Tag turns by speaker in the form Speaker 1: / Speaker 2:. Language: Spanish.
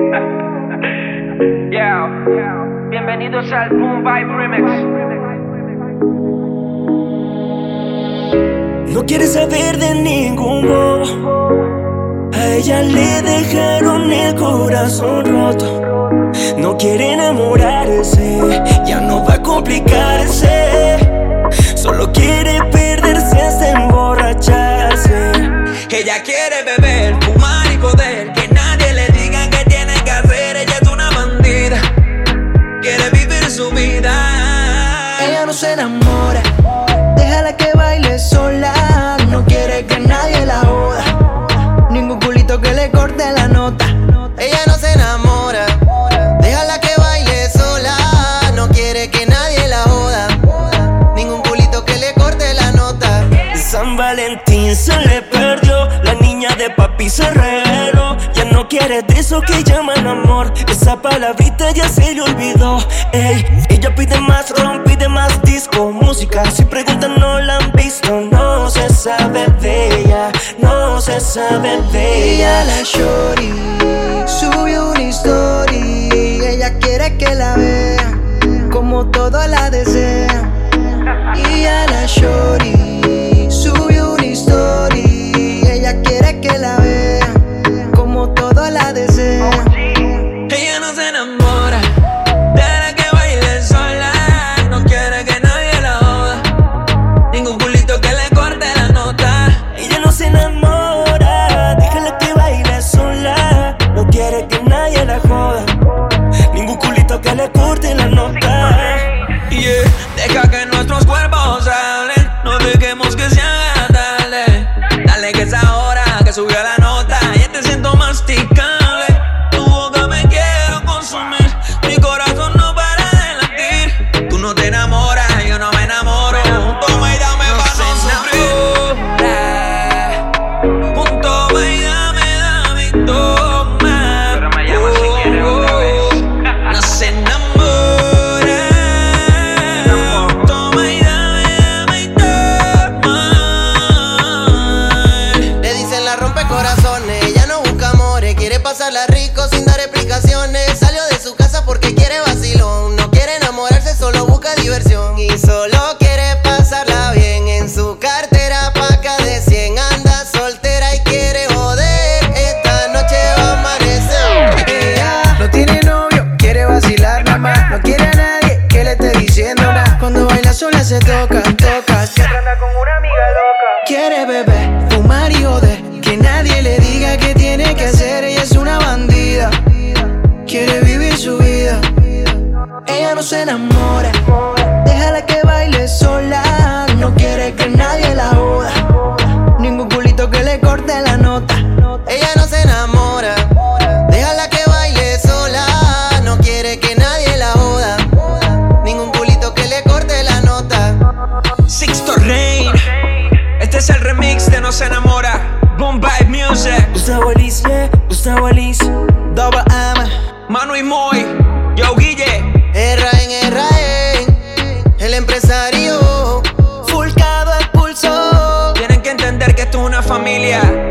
Speaker 1: Bienvenidos al Boom Vibe Remix.
Speaker 2: No quiere saber de ningún bobo. A ella le dejaron el corazón roto. No quiere enamorarse, ya no va a complicarse. Solo quiere perderse hasta emborracharse.
Speaker 3: Ella quiere beber, fumar y joder, que nadie le diga qué tiene que hacer. Ella es una bandida, quiere vivir su vida.
Speaker 4: Ella no se enamora, déjala que baile sola. No quiere que nadie la joda, ningún culito que le corte la nota.
Speaker 5: Ella no se enamora, déjala que baile sola. No quiere que nadie la joda, ningún culito que le corte la nota.
Speaker 2: San Valentín se le perdió, la niña de papi se reveló. Ya no quiere de eso que llaman amor, esa palabrita ya se le olvidó. Ey, ella pide más ron, pide más disco, música. Si preguntan no la han visto, no se sabe de ella, no se sabe de ella.
Speaker 4: La shorty subió una story, ella quiere que la vea como todo la desea. Y a la shorty subió una story, ella quiere que la vea como todo la desea.
Speaker 3: Ella no se enamora, déjala que baile sola. No quiere que nadie la joda, ningún culito que le corte la nota.
Speaker 2: Ella no se enamora, déjala que baile sola. No quiere que nadie la joda, ningún culito que le corte la nota.
Speaker 3: Yeah, deja que nuestros cuerpos hablen, no dejemos que se haga tarde. Dale que es ahora que subió la nota, ya te siento masticable. Tu boca me quiero consumir, mi corazón no para de latir. Tú no te enamoras, yo no me enamoro. Toma y dame pa' no sufrir. Toma y dame y toma.
Speaker 1: Pero me llamas si quieres otra vez.
Speaker 3: No se enamora. Toma y dame y toma.
Speaker 5: Le dicen la rompe corazones, ella no busca amores, quiere pasarla rico sin dar explicaciones. Salió de su casa porque quiere vacilón, no quiere enamorarse, solo busca diversión. Y solo quiere pasarla bien, en su cartera paca de 100. Anda soltera y quiere joder, esta noche va a amanecer.
Speaker 4: Ella no tiene novio, quiere vacilar nomás. No quiere a nadie que le esté diciendo nada. Cuando baila sola se toca, toca.
Speaker 1: Anda con una amiga loca.
Speaker 4: Quiere beber, fumar y joder, que nadie le diga qué tiene que hacer. Ella es una bandida, quiere vivir su vida. Ella no se enamora, déjala que baile sola. No quiere que nadie la joda, ningún culito que le corte la nota.
Speaker 5: Ella no se enamora, déjala que baile sola. No quiere que nadie la joda, ningún culito que le corte la nota.
Speaker 3: Sixto Rain, este es el remix de No se enamora. Boom Vibe Music.
Speaker 2: Gustavo Liz, yeah, Gustavo Liz.
Speaker 4: Double M,
Speaker 3: Manu y Moy, Yo Guille.
Speaker 5: El empresario,
Speaker 4: Fulcado el pulso.
Speaker 3: Tienen que entender que esto es una familia.